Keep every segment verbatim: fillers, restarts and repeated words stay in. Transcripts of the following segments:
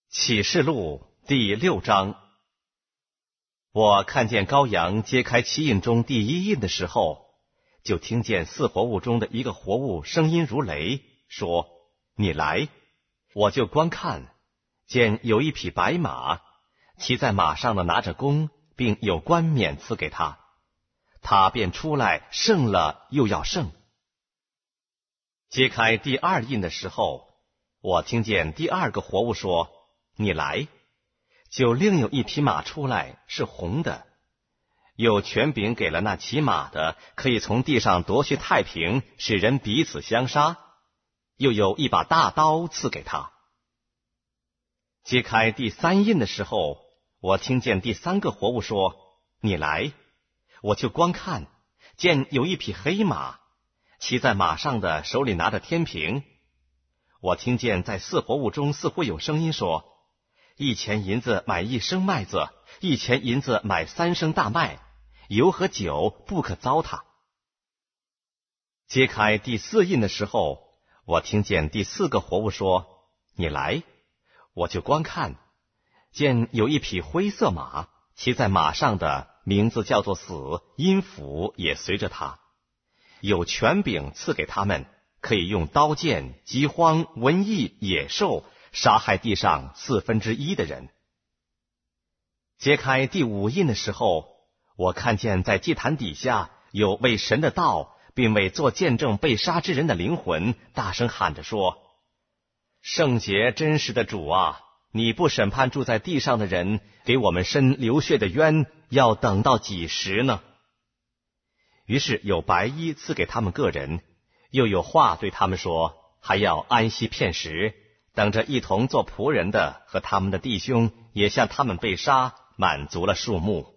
启示录第六章。我看见羔羊揭开七印中第一印的时候，就听见四活物中的一个活物声音如雷，说：你来。我就观看，见有一匹白马，骑在马上的拿着弓，并有冠冕赐给他，他便出来，胜了又要胜。揭开第二印的时候，我听见第二个活物说：你来。就另有一匹马出来，是红的，有权柄给了那骑马的，可以从地上夺去太平，使人彼此相杀，又有一把大刀赐给他。揭开第三印的时候，我听见第三个活物说：你来。我就观看，见有一匹黑马，骑在马上的手里拿着天平。我听见在四活物中似乎有声音说：一钱银子买一升麦子，一钱银子买三升大麦，油和酒不可糟蹋。揭开第四印的时候，我听见第四个活物说：你来。我就观看，见有一匹灰色马，骑在马上的名字叫做死，阴府也随着他，有权柄赐给他们，可以用刀剑、饥荒、瘟疫、野兽杀害地上四分之一的人。揭开第五印的时候，我看见在祭坛底下有为神的道，并为做见证被杀之人的灵魂，大声喊着说：圣洁真实的主啊，你不审判住在地上的人，给我们伸流血的冤，要等到几时呢？于是有白衣赐给他们个人，又有话对他们说，还要安息片时，等着一同做仆人的和他们的弟兄也像他们被杀，满足了数目。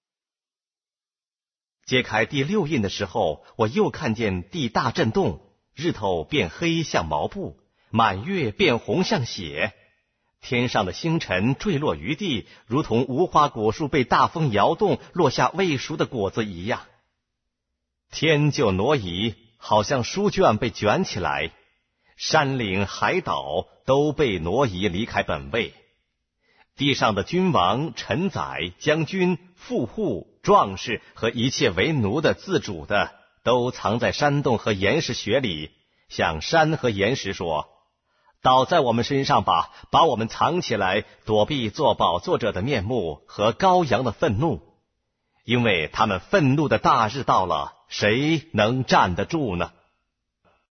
揭开第六印的时候，我又看见地大震动，日头变黑像毛布，满月变红像血，天上的星辰坠落于地，如同无花果树被大风摇动，落下未熟的果子一样。天就挪移，好像书卷被卷起来，山岭海岛都被挪移离开本位。地上的君王、臣宰、将军、富户、壮士和一切为奴的、自主的，都藏在山洞和岩石穴里，向山和岩石说：倒在我们身上吧，把我们藏起来，躲避做宝座者的面目和羔羊的愤怒，因为他们愤怒的大日到了，谁能站得住呢？